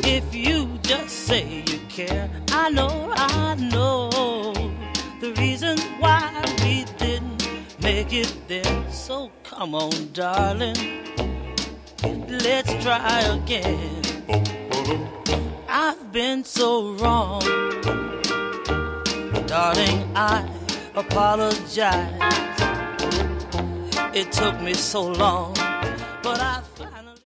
If you just say you care, I know the reason why we didn't make it then. So come on, darling, let's try again. I've been so wrong, darling, I apologize. It took me so long, but I